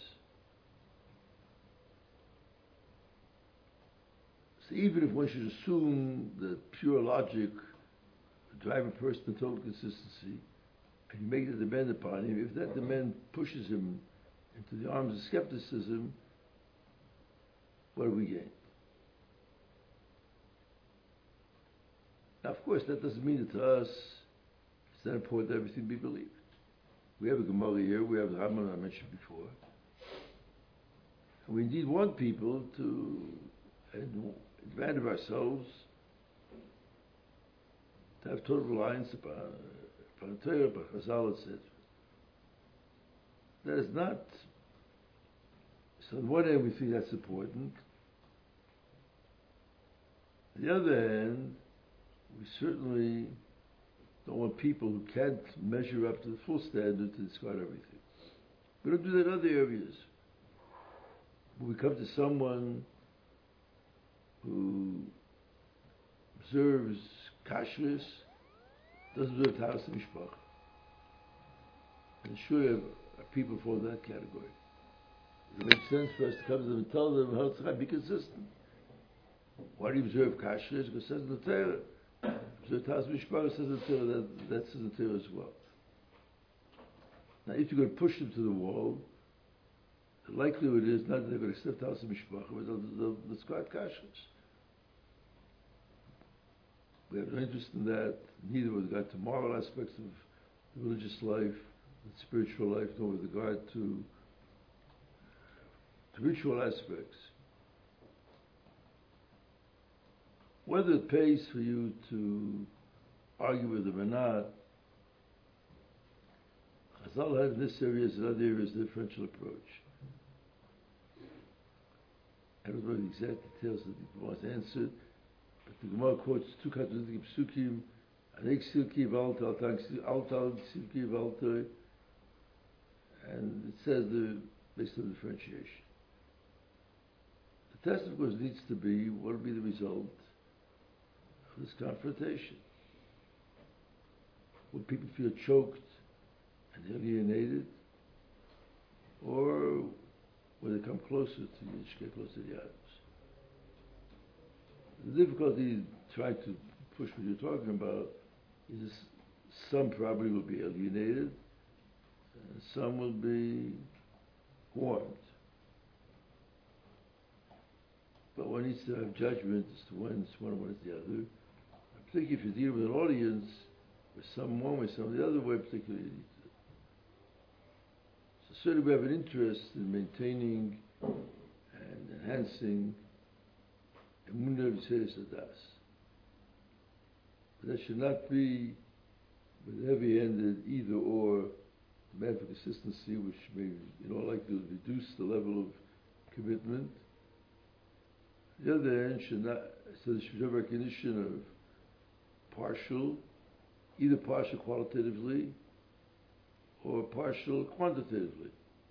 So even if one should assume that pure logic would drive a person to total consistency, and you make the demand upon him, if that demand pushes him into the arms of skepticism, what do we gain? Now, of course, that doesn't mean that to us it's not important that everything be believed. We have a Gemara here, we have the Rambam I mentioned before. And we indeed want people to advantage ourselves to have total reliance upon Torah, upon Chazal, etc. That is not. So on one hand, we think that's important. On the other hand, we certainly don't want people who can't measure up to the full standard to discard everything. We don't do that in other areas. When we come to someone who observes kashrus, doesn't observe Taras Mishpach, and sure people fall in that category. It makes sense for us to come to them and tell them how to be consistent. Why do you observe kashrus? Because it says in the Torah. Observe Taras Mishpach, it says in the Torah, that says in the Torah as well. Now, if you're going to push them to the wall, the likelihood is not that they're going to accept Taras Mishpach, but they'll discard kashrus. We have no interest in that, neither with regard to moral aspects of the religious life, the spiritual life, nor with regard to ritual aspects. Whether it pays for you to argue with them or not, Chazal had in this area as in other areas a differential approach. I don't know the exact details that the Gemara's answered, but the Gemara quotes two contradicting psukim, Anek silki valta, altal silki valta, and it says based on differentiation. The test, of course, needs to be what will be the result of this confrontation. Will people feel choked and alienated, or will they come closer to Yish, get closer to the others? The difficulty trying to push what you're talking about is some probably will be alienated, and some will be warmed. But one needs to have judgment as to when it's one and when it's the other. I think if you deal with an audience, with some one way, some the other way, particularly. So certainly we have an interest in maintaining and enhancing emunah v'seres hadas. But that should not be with heavy-handed either or demand for consistency, which may, in all likelihood, reduce the level of commitment. On the other hand, so there should be a recognition of partial, either partial qualitatively or partial quantitatively.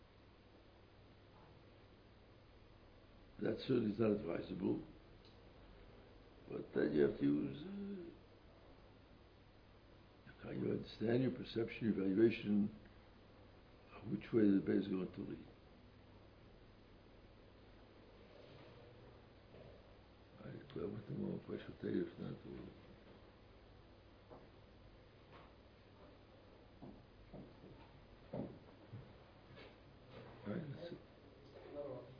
That certainly is not advisable, but then you have to use you understand your perception, your evaluation of which way the debate is going to lead. Well, with the more question, if not, Another one.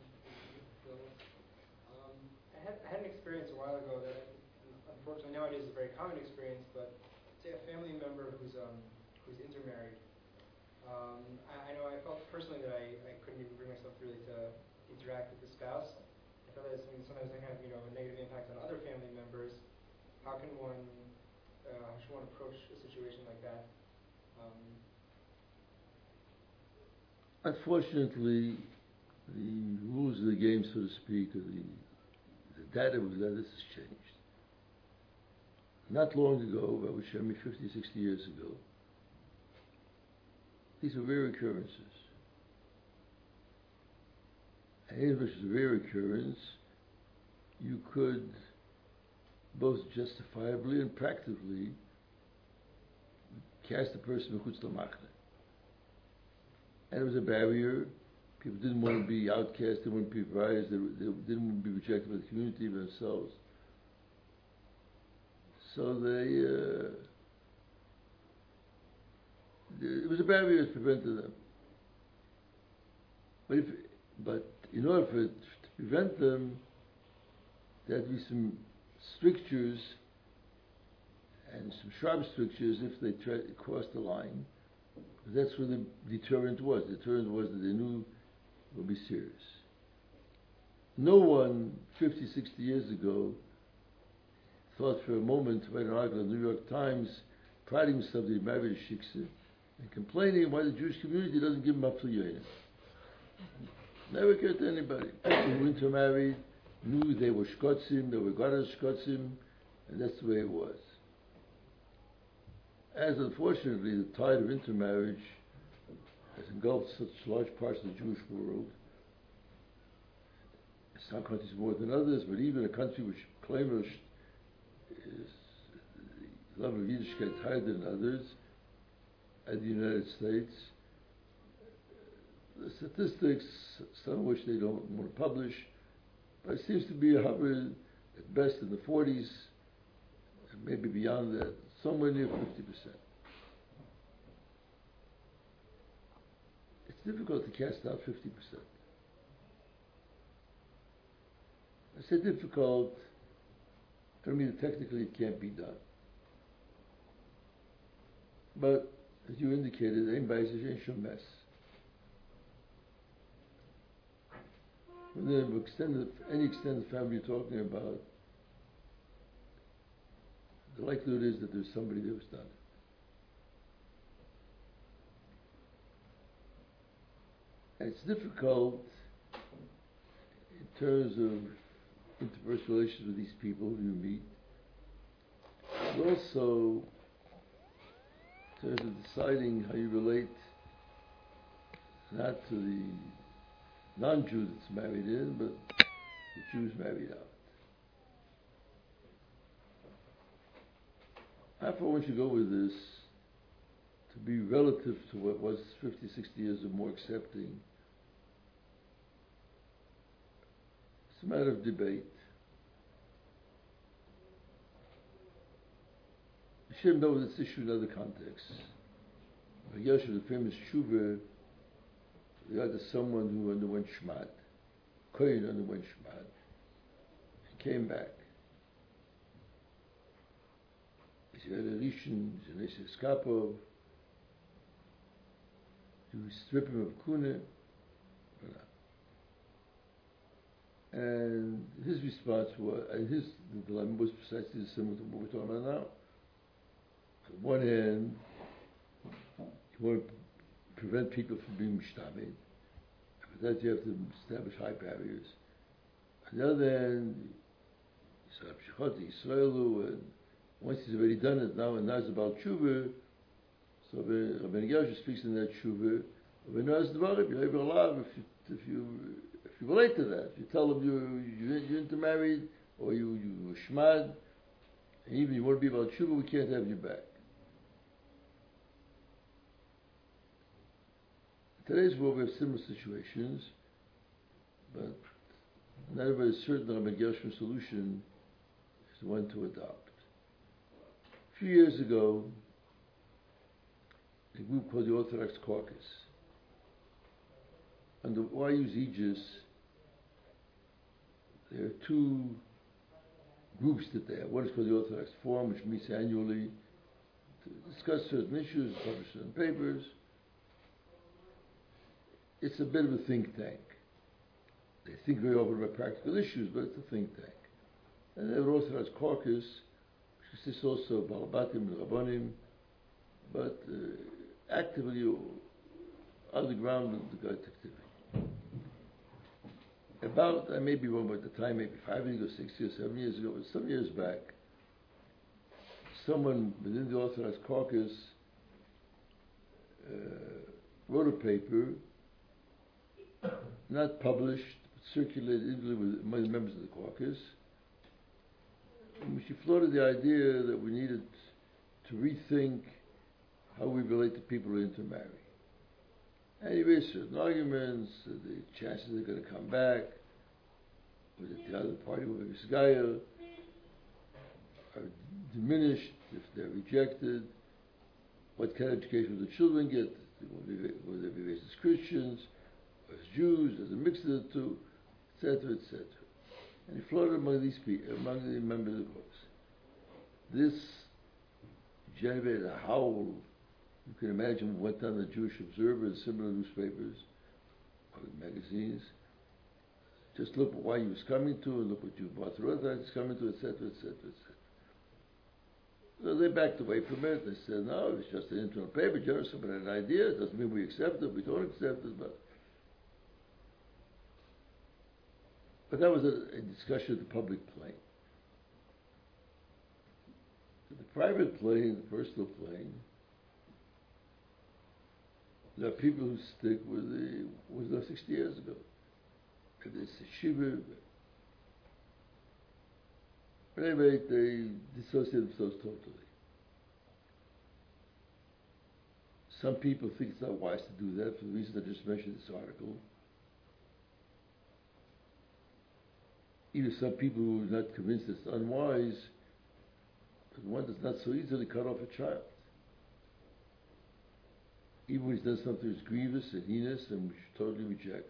I had an experience a while ago that, unfortunately, nowadays is a very common experience. But say a family member who's intermarried. I know I felt personally that I couldn't even bring myself really to interact with the spouse. I felt that sometimes that kind of a negative impact on other family members. How should one approach a situation like that? Unfortunately, the rules of the game, so to speak, or the data of this has changed. Not long ago, I would say 50, 60 years ago, these were rare occurrences. And if it was a rare occurrence, you could both justifiably and practically cast the person b'chutz l'machne. And it was a barrier. People didn't want to be outcast, they wanted to be pariahs, they didn't want to be rejected by the community themselves. So it was a barrier that prevented them. But in order to prevent them, there had to be some strictures and some sharp strictures if they tried to cross the line. That's where the deterrent was. The deterrent was that they knew it would be serious. No one 50, 60 years ago thought for a moment to write an article in the New York Times priding himself that he married a shiksa and complaining why the Jewish community doesn't give him up for Yonim. Never occurred to anybody. People who intermarried knew they were shkotzim, they were garas shkotzim, and that's the way it was. As unfortunately the tide of intermarriage has engulfed such large parts of the Jewish world, some countries more than others, but even a country which claims the level of Yiddishkeit higher than others, at the United States, the statistics, some of which they don't want to publish, but it seems to be hovering at best in the 40s, and maybe beyond that, somewhere near 50%. It's difficult to cast out 50%. I say difficult, I don't mean that technically it can't be done. But, as you indicated, anybody says, ain't some mess. Within any extended family you're talking about, the likelihood is that there's somebody that was done it. And it's difficult in terms of interpersonal relations with these people who you meet, but also in terms of deciding how you relate not to the non-Jew that's married in, but the Jews married out. How far one should go with this to be relative to what was 50, 60 years or more accepting? It's a matter of debate. You should know this issue in other contexts. Yosef, the famous Shuva, regard to someone who underwent Shmad. Kohen underwent Shmad. He came back. He had a Rishon, he had a Skapo, he was stripping of Kuna. And his response was, and the dilemma was precisely similar to what we're talking about now. On one hand, you want to prevent people from being mishtamid. For that you have to establish high barriers. On the other hand, and once he's already done it, now it's about tshuva. So Rabbi Gershon speaks in that tshuva. If you relate to that, if you tell them you're intermarried or you shmad, and even you want to be about tshuva, we can't have you back. In today's world we have similar situations, but not everybody is certain that Rabbi Gershon's solution is the one to adopt. A few years ago, a group called the Orthodox Caucus, under YU's aegis, there are two groups that they have. One is called the Orthodox Forum, which meets annually to discuss certain issues, publish certain papers. It's a bit of a think tank. They think very often about practical issues, but it's a think tank. And they have an Orthodox Caucus, which consists also of Balabatim and Rabbanim, but actively on the ground of the God activity. About, I may be wrong about the time, maybe 5 years ago, 6 years, 7 years ago, but some years back, someone within the Orthodox Caucus wrote a paper, not published, but circulated among the members of the caucus, in which he floated the idea that we needed to rethink how we relate to people who intermarry. And he raised certain arguments, the chances they're going to come back, or that the other party will be Sgaya, are diminished if they're rejected, what kind of education will the children get, will they be raised as Christians, or as Jews, as a mix of the two, etc., etc. And he floated among these people, among the members of the caucus. This generated a howl. You can imagine what went on the Jewish Observer and similar newspapers, or magazines. Just look at why he was coming to, and look what you bought the Orthodox is coming to, etc., etc., etc. So they backed away from it. They said, no, it's just an internal paper. Just somebody had an idea. It doesn't mean we accept it. We don't accept it. But that was a discussion of the public plane. The private plane, the personal plane, there are people who stick with what was 60 years ago. It's a shiva. But anyway, they dissociate themselves totally. Some people think it's not wise to do that for the reason I just mentioned in this article. Even some people who are not convinced it's unwise, but one does not so easily cut off a child. Even when he's done something that's grievous and heinous, and we should totally reject.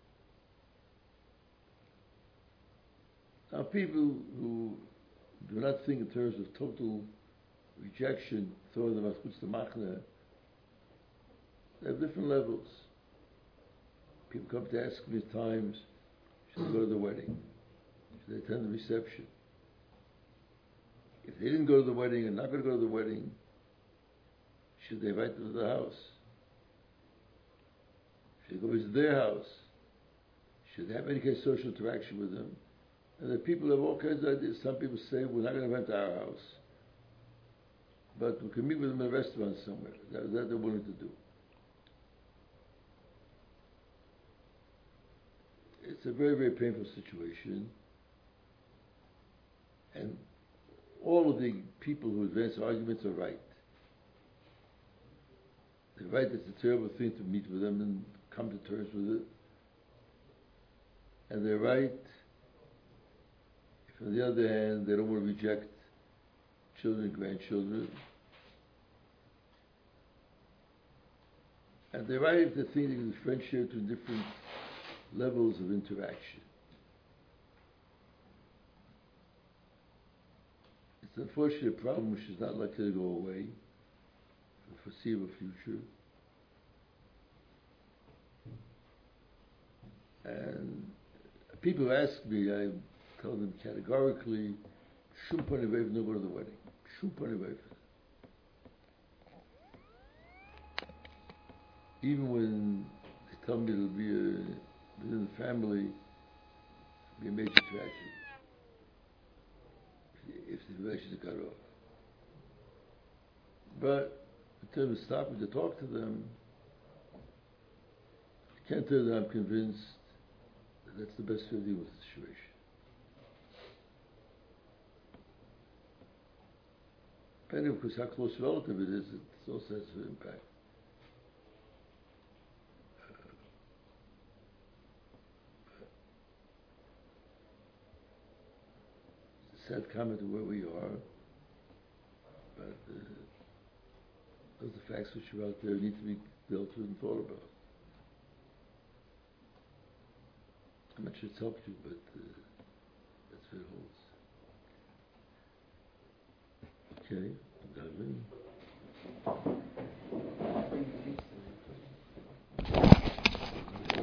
Now, people who do not think in terms of total rejection, throwing them out to machna, they have different levels. People come to ask me at times, should they go to the wedding? Should they attend the reception? If they didn't go to the wedding and not going to go to the wedding, should they invite them to the house? Should they go visit their house? Should they have any kind of social interaction with them? And the people have all kinds of ideas. Some people say, we're not going to rent our house, but we can meet with them in a restaurant somewhere. That they're willing to do. It's a very, very painful situation. And all of the people who advance arguments are right. They're right, it's a terrible thing to meet with them and come to terms with it. And they're right if, on the other hand, they don't want to reject children and grandchildren. And they're right if they think they can differentiate to different levels of interaction. It's unfortunately a problem which is not likely to go away for the foreseeable future. And people ask me, I tell them categorically, shum pani vayv, no go to the wedding. Shum pani vayv. Even when they tell me it'll be within the family, be a major tragedy if the relations are cut off. But in terms of stopping to talk to them, I can't tell them I'm convinced that that's the best way to deal with the situation. Depending, of course, how close relative it is, it also has an impact. Sad comment of where we are, but those are facts which are out there need to be dealt with and thought about. I'm not sure it's helped you, but that's where it holds. Okay, Daven.